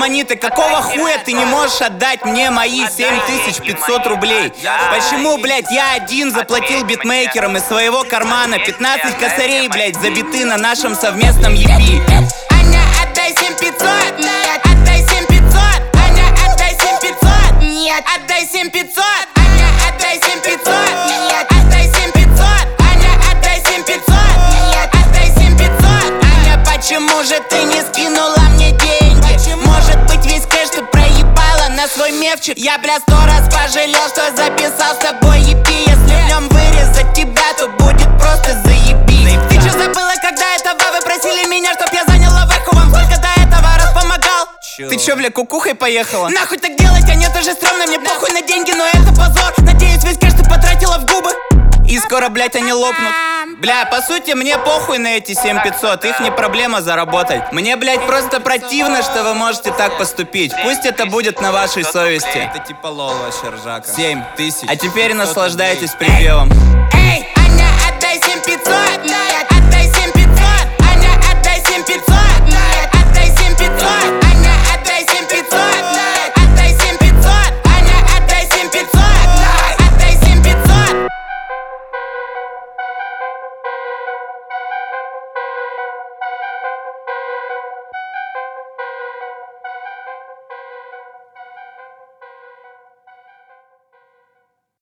звонит, и какого хуя ты не можешь отдать мне мои 7500 рублей? Почему, блядь, я один заплатил битмейкерам из своего кармана 15 косарей, блядь, за биты на нашем совместном EP? Аня, отдай 7500. Нет, отдай 7500. Аня, отдай 7500. Нет, отдай 7500. Аня, отдай 7500. Нет, отдай 7500. Аня, отдай 7500. Нет, отдай 7500. Аня, почему же ты не скинула мне деньги? Может быть, весь кэш ты проебала на свой мефчик? Я, бля, 100 раз пожалел, что записал с тобой EP. Если в нем вырезать тебя, то будет просто заебись. Ты чё забыла, когда это вы просили меня, чтоб я заняла веху? Вам сколько до этого раз помогал? Ты чё, бля, кукухой поехала? Нахуй так делать, а нет, уже стрёмно. Мне похуй на деньги, но это позор. Надеюсь, весь кэш ты потратила в губы. И скоро, блядь, они лопнут. Бля, по сути, мне похуй на эти 7500, их не проблема заработать. Мне, блядь, просто противно, что вы можете так поступить. Пусть это будет на вашей совести. Это типа лол вообще, ржака. 7000. А теперь наслаждайтесь припевом. Эй, Аня, отдай 7500. Нет,